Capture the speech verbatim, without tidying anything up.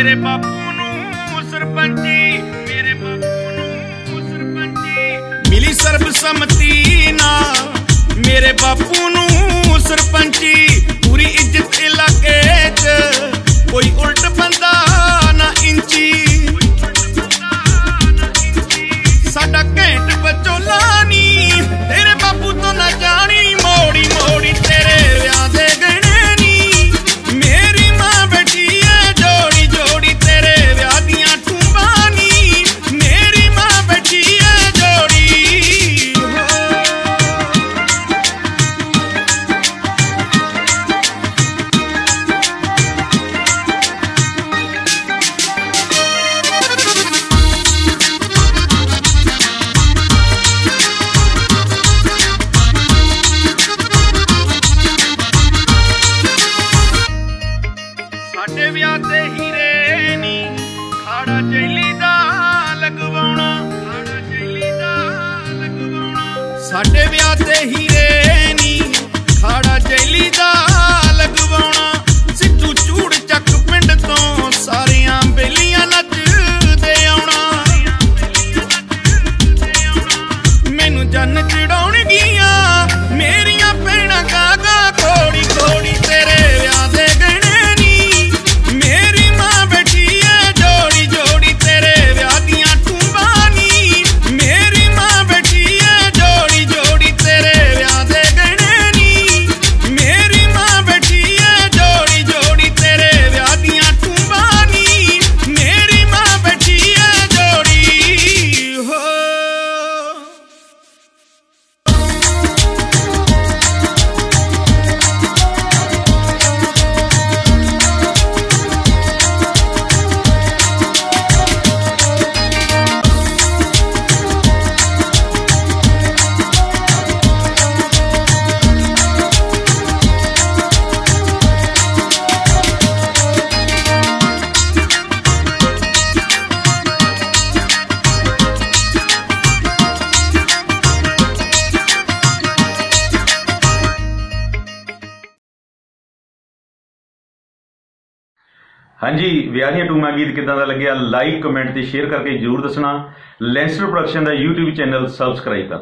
मेरे बापू नूं सरपंची, मेरे बापू नूं सरपंची मिली सर्बसम्मति नाल, मेरे बापू नूं सरपंची पूरी इज्जत इलाके च, कोई उल्ट बंदा ना इंची, साडा घैंट बचोला नी तेरे बापू तो ना जानी, मोड़ी मोड़ी तेरे व्याह दे गहने नी, मेरी मां बैठी है जोड़ी जोड़ी तेरे व्याह दियां ठूंबां नी, मेरी मां बैठी है जोड़ी हो। साडे व्याह ते हीरे नी खाड़ा चैली दा लगवाउणा, खाड़ा चैली दा लगवाउणा, साडे व्याह ते हीरे नी खाड़ा चैली दा लगवाउणा, सिद्धू चूड़ चक पिंड तों सारियां बेलियां नचदे आउणा, मैनू जन चढ़ाउणगियां मेरियां भैणां गागा घोड़ी घोड़ी तेरे व्याह दे गहने नी, मेरी मां बैठी है जोड़ी जोड़ी तेरे व्याह दियां ठूंबां नी, मेरी मां बैठी है जोड़ी जोड़ी तेरे व्याह दे गहने नी, मेरी मां बैठी है जोड़ी जोड़ी तेरे व्याह दियां ठूंबां नी, मेरी मां बैठी है जोड़ी हो। हाँ जी, ਵਿਆਹ ਦੀਆਂ ਟੂਮਾਂ ਗੀਤ ਕਿੱਦਾਂ ਦਾ ਲੱਗਿਆ? ਲਾਈਕ ਕਮੈਂਟ ਤੇ ਸ਼ੇਅਰ ਕਰਕੇ ਜਰੂਰ ਦੱਸਣਾ। ਲੈਂਸਟਰ ਪ੍ਰੋਡਕਸ਼ਨ ਦਾ YouTube ਚੈਨਲ ਸਬਸਕ੍ਰਾਈਬ ਕਰ